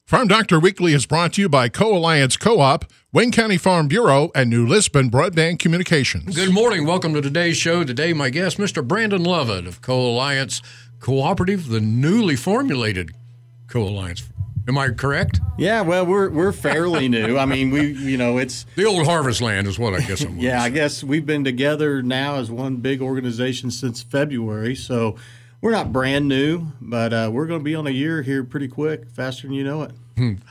Farm Doctor Weekly is brought to you by Co-Alliance Co-op, Wayne County Farm Bureau, and New Lisbon Broadband Communications. Good morning. Welcome to today's show. Today, my guest, Mr. Brandon Lovett of Co-Alliance Cooperative, the newly formulated Co-Alliance. Am I correct? Yeah, well, we're fairly new. I mean, it's the old Harvest Land is what I guess I'm. Yeah, I guess we've been together now as one big organization since February, so we're not brand new, but we're going to be on a year here pretty quick, faster than you know it.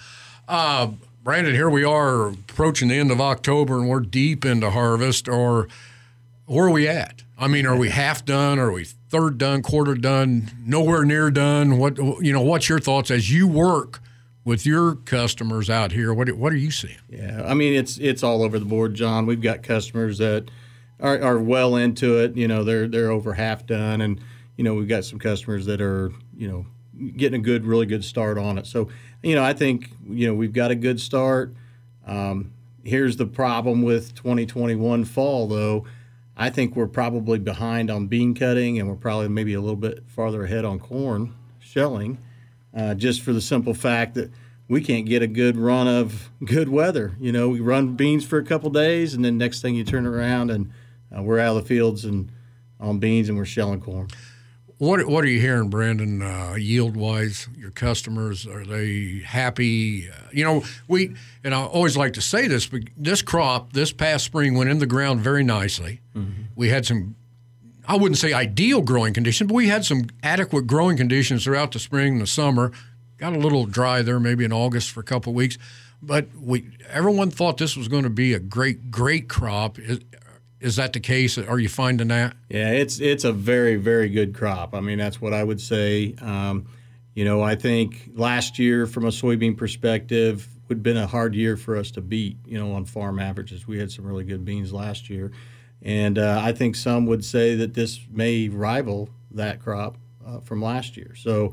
Brandon, here we are approaching the end of October, and we're deep into harvest. Or where are we at? I mean, are we half done? Are we third done? Quarter done? Nowhere near done? What's your thoughts as you work with your customers out here? What are you seeing? Yeah, I mean, it's all over the board, John. We've got customers that are well into it. You know, they're over half done, and we've got some customers that are getting a really good start on it. So, I think we've got a good start. Here's the problem with 2021 fall, though. I think we're probably behind on bean cutting, and we're probably maybe a little bit farther ahead on corn shelling, just for the simple fact that we can't get a good run of good weather. We run beans for a couple days, and then next thing you turn around and we're out of the fields and on beans, and we're shelling corn. What are you hearing, Brandon, yield-wise? Your customers, are they happy? And I always like to say this, but this crop this past spring went in the ground very nicely. Mm-hmm. We had some, I wouldn't say ideal growing conditions, but we had some adequate growing conditions throughout the spring and the summer. Got a little dry there maybe in August for a couple of weeks. But everyone thought this was going to be a great crop. Is that the case? Are you finding that? Yeah, it's a very, very good crop. I mean, that's what I would say. I think last year, from a soybean perspective, would have been a hard year for us to beat, on farm averages. We had some really good beans last year. And I think some would say that this may rival that crop from last year. So,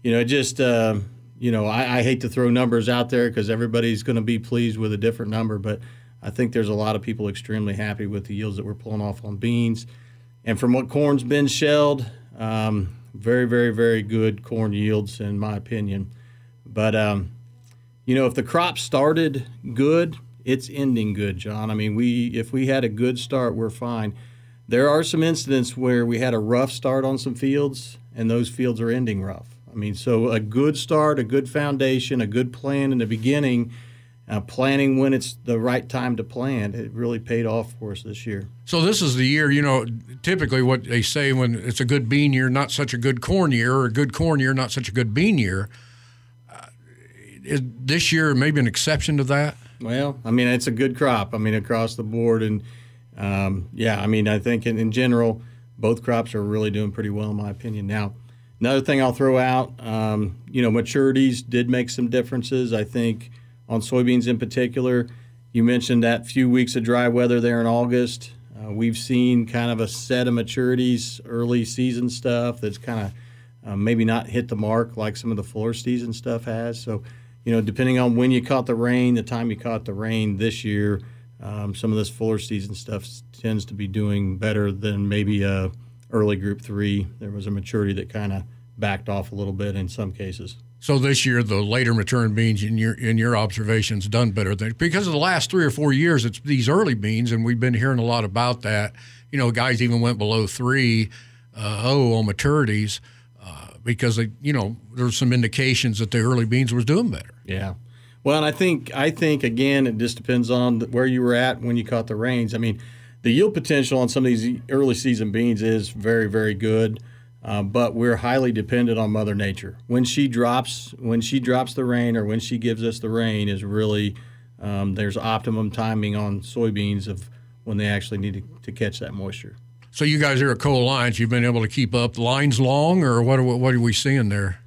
I hate to throw numbers out there because everybody's going to be pleased with a different number, but I think there's a lot of people extremely happy with the yields that we're pulling off on beans. And from what corn's been shelled, very, very, very good corn yields, in my opinion. But, if the crop started good, it's ending good, John. I mean, if we had a good start, we're fine. There are some incidents where we had a rough start on some fields, and those fields are ending rough. I mean, so a good start, a good foundation, a good plan in the beginning, planning when it's the right time to plant, it really paid off for us this year. So this is the year, typically what they say when it's a good bean year, not such a good corn year, or a good corn year, not such a good bean year. Is this year maybe an exception to that? Well, I mean, it's a good crop, across the board. And, I think in general, both crops are really doing pretty well, in my opinion. Now, another thing I'll throw out, maturities did make some differences, I think. On soybeans in particular, you mentioned that few weeks of dry weather there in August. We've seen kind of a set of maturities, early season stuff that's kind of maybe not hit the mark like some of the fuller season stuff has. So, depending on when you caught the rain, the time you caught the rain this year, some of this fuller season stuff tends to be doing better than maybe early Group 3. There was a maturity that kind of backed off a little bit in some cases. So this year, the later maturing beans, in your observations, done better because of the last 3 or 4 years. It's these early beans, and we've been hearing a lot about that. Guys even went below 3.0 on maturities because there's some indications that the early beans was doing better. Yeah, well, and I think again, it just depends on where you were at when you caught the rains. I mean, the yield potential on some of these early season beans is very, very good. But we're highly dependent on Mother Nature. When she drops the rain, or when she gives us the rain, is really there's optimum timing on soybeans of when they actually need to catch that moisture. So you guys here at Co-Alliance, you've been able to keep up the lines long, or what are we seeing there?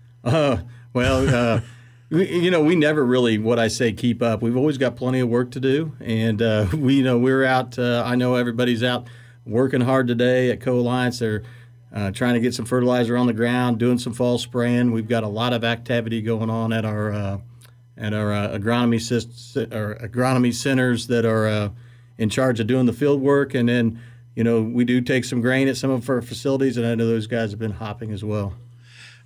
We never really, what I say, keep up. We've always got plenty of work to do, and we're out. I know everybody's out working hard today at Co-Alliance. They're trying to get some fertilizer on the ground, doing some fall spraying. We've got a lot of activity going on at our agronomy centers that are in charge of doing the field work. And then, we do take some grain at some of our facilities, and I know those guys have been hopping as well.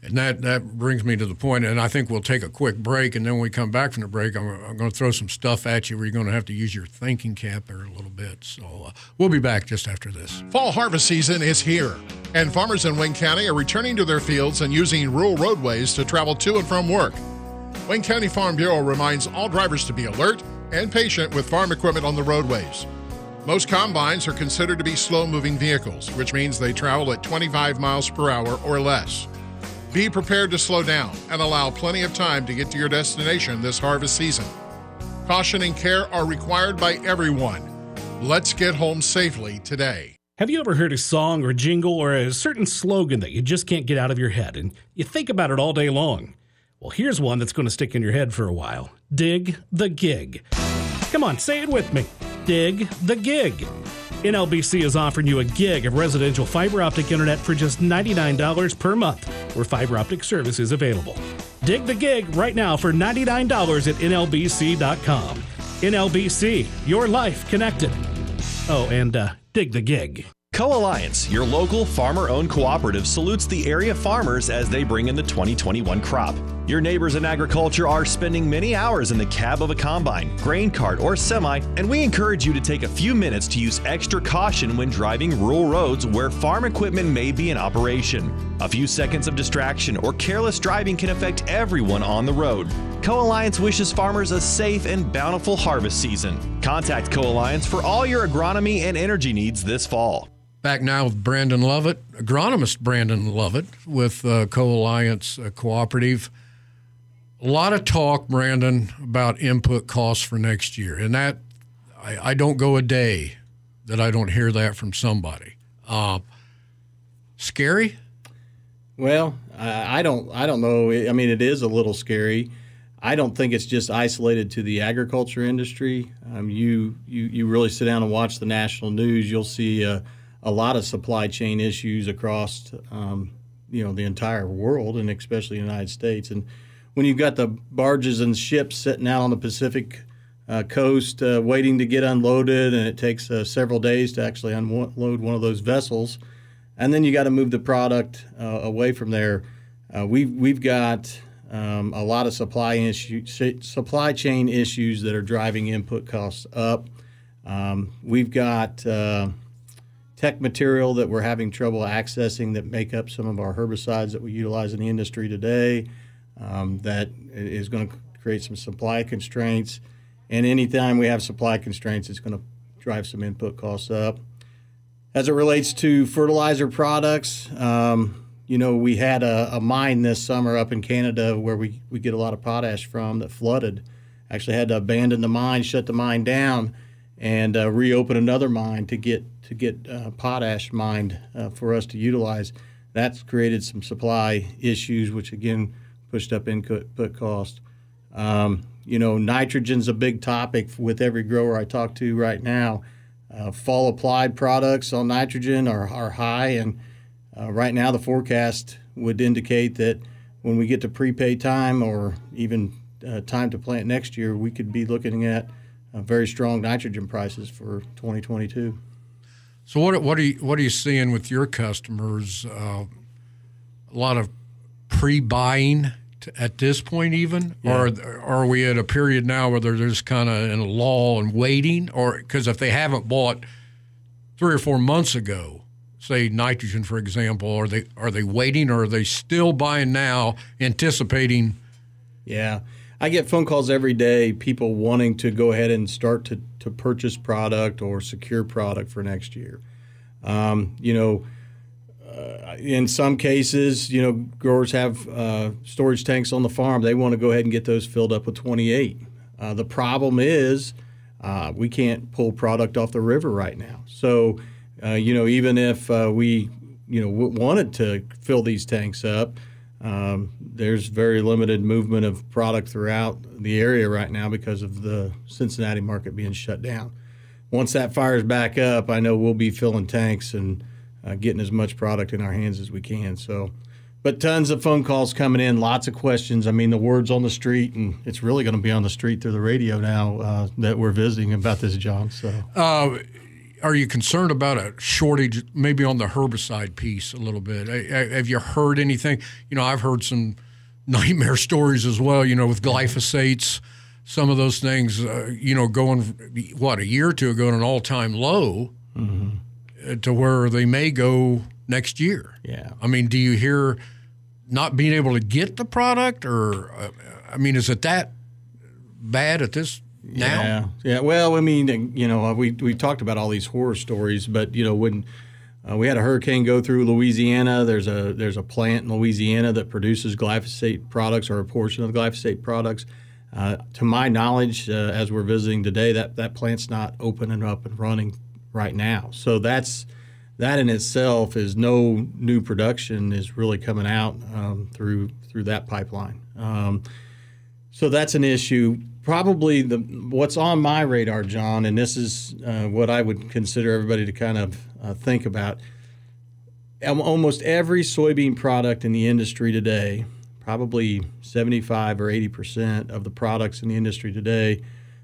And that brings me to the point, and I think we'll take a quick break, and then when we come back from the break, I'm going to throw some stuff at you where you're going to have to use your thinking cap there a little bit. So we'll be back just after this. Fall harvest season is here, and farmers in Wayne County are returning to their fields and using rural roadways to travel to and from work. Wayne County Farm Bureau reminds all drivers to be alert and patient with farm equipment on the roadways. Most combines are considered to be slow-moving vehicles, which means they travel at 25 miles per hour or less. Be prepared to slow down and allow plenty of time to get to your destination this harvest season. Caution and care are required by everyone. Let's get home safely today. Have you ever heard a song or jingle or a certain slogan that you just can't get out of your head and you think about it all day long? Well, here's one that's going to stick in your head for a while. Dig the gig. Come on, say it with me. Dig the gig. NLBC is offering you a gig of residential fiber optic internet for just $99 per month, where fiber optic service is available. Dig the gig right now for $99 at NLBC.com. NLBC, your life connected. Oh, and dig the gig. Co-Alliance, your local farmer-owned cooperative, salutes the area farmers as they bring in the 2021 crop. Your neighbors in agriculture are spending many hours in the cab of a combine, grain cart, or semi, and we encourage you to take a few minutes to use extra caution when driving rural roads where farm equipment may be in operation. A few seconds of distraction or careless driving can affect everyone on the road. Co-Alliance wishes farmers a safe and bountiful harvest season. Contact Co-Alliance for all your agronomy and energy needs this fall. Back now with Brandon Lovett, agronomist Brandon Lovett with Co-Alliance Cooperative. A lot of talk, Brandon, about input costs for next year, and that I don't go a day that I don't hear that from somebody. Scary? Well, I don't know. I mean, it is a little scary. I don't think it's just isolated to the agriculture industry. You really sit down and watch the national news, you'll see a lot of supply chain issues across the entire world, and especially the United States. And when you've got the barges and ships sitting out on the Pacific coast waiting to get unloaded, and it takes several days to actually unload one of those vessels, and then you got to move the product away from there. We've got a lot of supply chain issues that are driving input costs up. We've got tech material that we're having trouble accessing that make up some of our herbicides that we utilize in the industry today. That is going to create some supply constraints. And anytime we have supply constraints, it's going to drive some input costs up. As it relates to fertilizer products, we had a mine this summer up in Canada where we get a lot of potash from that flooded. Actually had to abandon the mine, shut the mine down, and reopen another mine to get potash mined for us to utilize. That's created some supply issues, which again pushed up input cost. Nitrogen's a big topic with every grower I talk to right now. Fall applied products on nitrogen are high, and right now the forecast would indicate that when we get to prepay time or even time to plant next year, we could be looking at very strong nitrogen prices for 2022. So what are you seeing with your customers? A lot of pre-buying at this point, even, yeah. Or are we at a period now where they're just kind of in a lull and waiting? Or because if they haven't bought 3 or 4 months ago, say nitrogen, for example, are they waiting, or are they still buying now, anticipating? Yeah, I get phone calls every day, people wanting to go ahead and start to purchase product or secure product for next year. In some cases, growers have storage tanks on the farm. They want to go ahead and get those filled up with 28. The problem is we can't pull product off the river right now. So, even if we, wanted to fill these tanks up, there's very limited movement of product throughout the area right now because of the Cincinnati market being shut down. Once that fires back up, I know we'll be filling tanks and getting as much product in our hands as we can. So, but tons of phone calls coming in, lots of questions. I mean, the word's on the street, and it's really going to be on the street through the radio now that we're visiting about this, John. So, are you concerned about a shortage maybe on the herbicide piece a little bit? Have you heard anything? I've heard some nightmare stories as well, with glyphosates, some of those things, going, a year or two ago at an all-time low to where they may go next year. Yeah. I mean, do you hear not being able to get the product or, is it that bad at this now? Yeah. Well, I mean, we talked about all these horror stories, but when we had a hurricane go through Louisiana, there's a plant in Louisiana that produces glyphosate products or a portion of the glyphosate products. To my knowledge, as we're visiting today, that plant's not open and up and running right now. So that in itself is no new production is really coming out through that pipeline. So that's an issue. Probably what's on my radar, John, and this is what I would consider everybody to kind of think about. Almost every soybean product in the industry today, probably 75 or 80% of the products in the industry today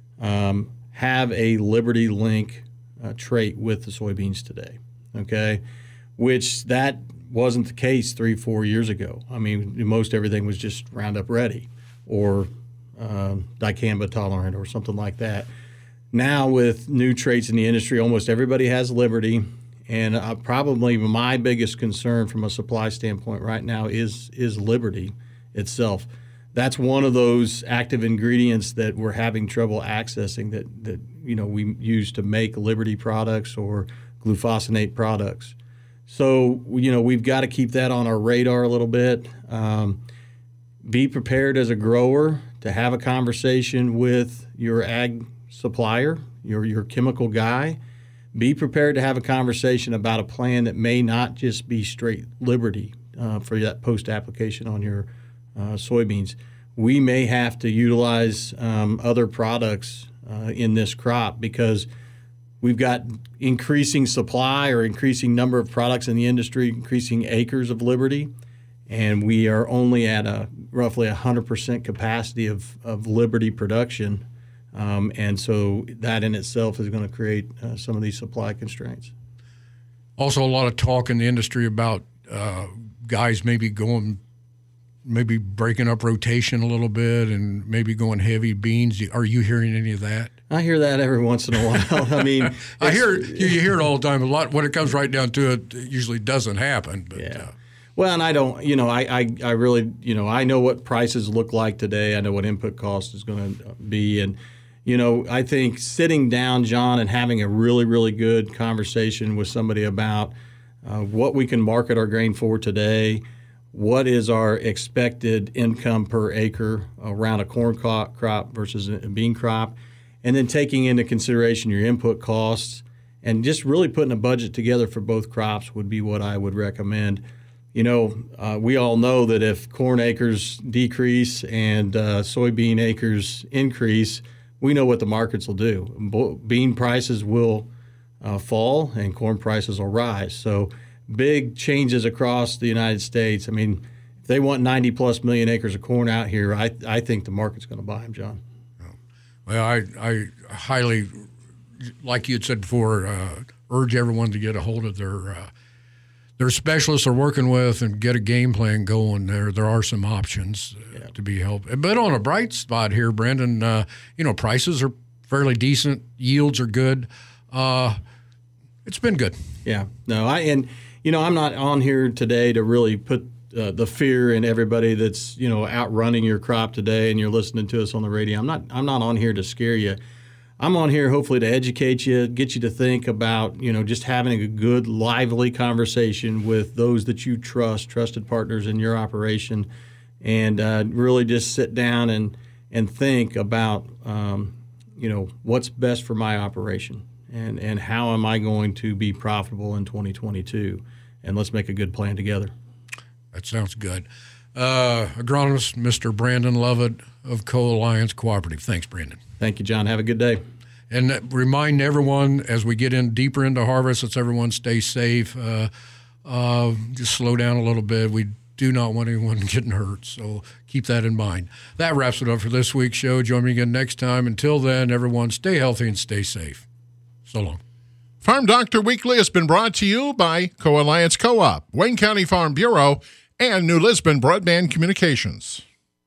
have a Liberty Link trait with the soybeans today, okay? Which that wasn't the case 3-4 years ago. I mean, most everything was just Roundup Ready or dicamba tolerant or something like that. Now with new traits in the industry, almost everybody has Liberty, and probably my biggest concern from a supply standpoint right now is Liberty itself. That's one of those active ingredients that we're having trouble accessing that we use to make Liberty products or glufosinate products. So we've got to keep that on our radar a little bit. Be prepared as a grower to have a conversation with your ag supplier, your chemical guy. Be prepared to have a conversation about a plan that may not just be straight Liberty for that post-application on your soybeans. We may have to utilize other products in this crop because we've got increasing supply or increasing number of products in the industry, increasing acres of Liberty, and we are only at a roughly 100% capacity of Liberty production. And so that in itself is going to create some of these supply constraints. Also, a lot of talk in the industry about guys maybe breaking up rotation a little bit and maybe going heavy beans. Are you hearing any of that? I hear that every once in a while. I mean, you hear it all the time. A lot when it comes right down to it, it usually doesn't happen. But, yeah. Well, and I don't, I really, I know what prices look like today. I know what input cost is going to be. And, I think sitting down, John, and having a really, really good conversation with somebody about what we can market our grain for today, what is our expected income per acre around a corn crop versus a bean crop, and then taking into consideration your input costs and just really putting a budget together for both crops would be what I would recommend. We all know that if corn acres decrease and soybean acres increase, we know what the markets will do. Bean prices will fall and corn prices will rise. So big changes across the United States. I mean, if they want 90+ million acres of corn out here, I think the market's going to buy them, John. Well, I highly, like you had said before, urge everyone to get a hold of their specialists they're working with and get a game plan going. There are some options to be helped. But on a bright spot here, Brandon, prices are fairly decent. Yields are good. It's been good. Yeah. No, I'm not on here today to really put the fear in everybody that's, outrunning your crop today and you're listening to us on the radio. I'm not on here to scare you. I'm on here hopefully to educate you, get you to think about, just having a good, lively conversation with those that you trusted partners in your operation, and really just sit down and think about, what's best for my operation and how am I going to be profitable in 2022, and let's make a good plan together. That sounds good. Agronomist Mr. Brandon Lovett of Co-Alliance Cooperative. Thanks, Brandon. Thank you, John. Have a good day. And remind everyone as we get in deeper into harvest, let's everyone stay safe. Just slow down a little bit. We do not want anyone getting hurt, so keep that in mind. That wraps it up for this week's show. Join me again next time. Until then, everyone stay healthy and stay safe. So long. Farm Doctor Weekly has been brought to you by Co-Alliance Co-op, Wayne County Farm Bureau, and New Lisbon Broadband Communications.